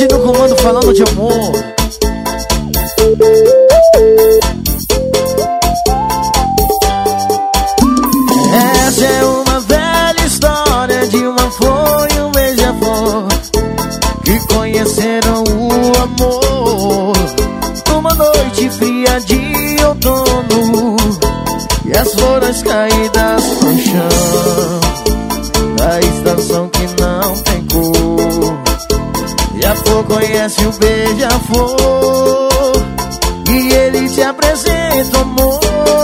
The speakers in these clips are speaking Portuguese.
Hit no comando falando de amor. Essa é uma velha história de uma flor e um beija-flor que conheceram o amor numa noite fria de outono, e as flores caídas no chão da estação que não tem cor. E a flor conhece o beija-flor e ele te apresenta o amor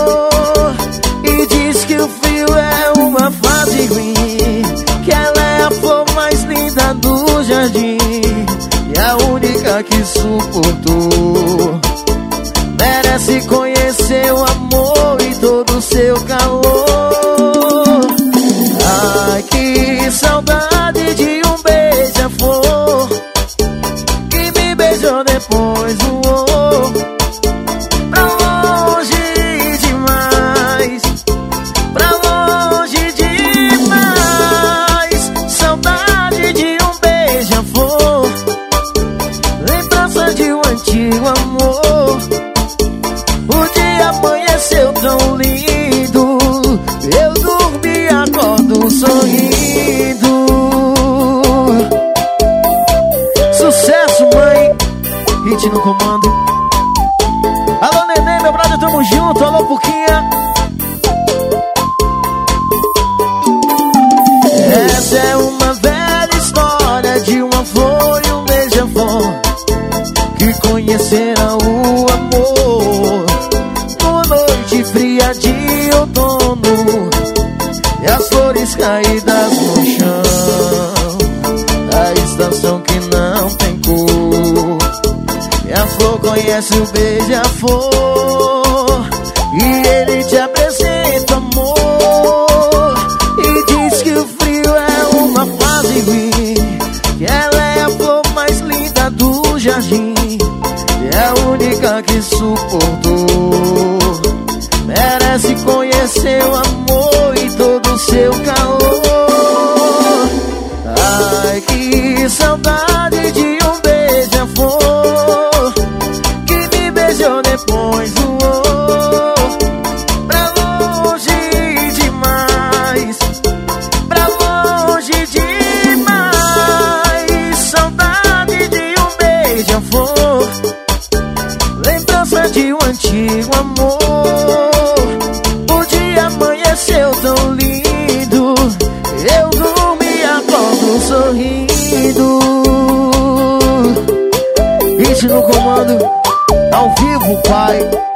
e diz que o frio é uma fase ruim, que ela é a flor mais linda do jardim e a única que suportou. Merece conhecer o amor e todo o seu calor. Ai, que saudade de um beija-flor que me beijou depois voou pra longe demais, pra longe demais. Saudade de um beija-flor, lembrança de um antigo amor. O dia amanheceu tão lindo, eu dormi e acordo sorrindo. Sucesso, mãe, Hit no comando. Alô, neném, meu brother, tamo junto. Alô, Puquinha. Essa é uma velha história de uma flor e um beija-flor que conheceram o amor numa noite fria de outono, e as flores caídas no chão da estação que não tem cor. E a flor conhece o beija-flor e ele te apresenta amor e diz que o frio é uma fase ruim, que ela é a flor mais linda do jardim e é a única que suportou. Merece conhecer o amor e todo o seu calor. Ai, que saudade de um beija-flor que me beijou depois voou pra longe demais, pra longe demais. Saudade de um beija-flor, lembrança de um antigo amor. O dia amanheceu tão lindo, eu dormi e acordo sorrindo. Hit no comando, ao vivo, pai.